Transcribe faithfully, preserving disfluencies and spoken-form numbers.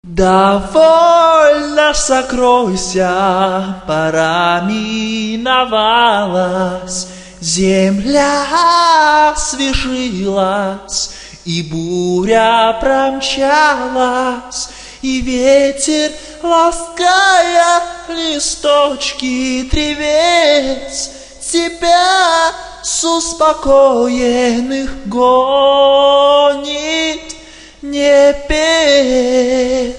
Довольно сокройся, пора миновалась, земля освежилась, и буря промчалась, и ветер, лаская листочки древес, тебя с успокоенных гонит небес.